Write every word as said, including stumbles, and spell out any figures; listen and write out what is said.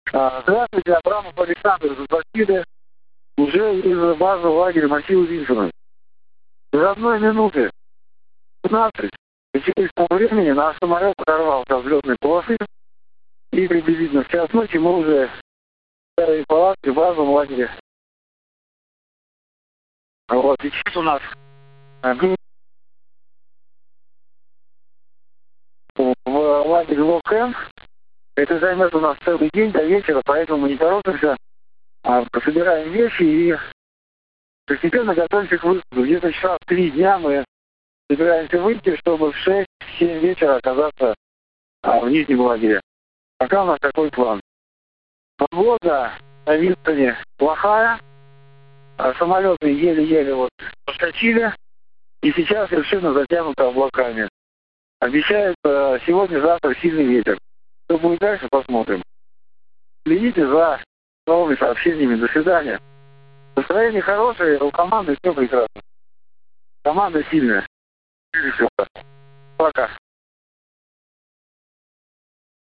А, Здравствуйте, Абрамов Александр, заплатили уже из базы лагеря массива Винсона. До одной минуты пятнадцать через того времени наш самолет оторвался от взлетной полосы, и приблизительно в час ночи мы уже в старой палатке в базовом лагере. Вот, сейчас у нас в лагере Локэн. Это займет у нас целый день до вечера, поэтому мы не торопимся, а собираем вещи и постепенно готовимся к выходу. Где-то часа в три дня мы собираемся выйти, чтобы в шесть-семь вечера оказаться а, в Нижнем лагере. Пока у нас такой план. Погода на Винстоне плохая, а самолеты еле-еле вот проскочили, и сейчас совершенно затянуто облаками. Обещают а, сегодня-завтра сильный ветер. Что будет дальше, посмотрим. Следите за новыми сообщениями. До свидания. Настроение хорошее, у команды все прекрасно. Команда сильная. Пока.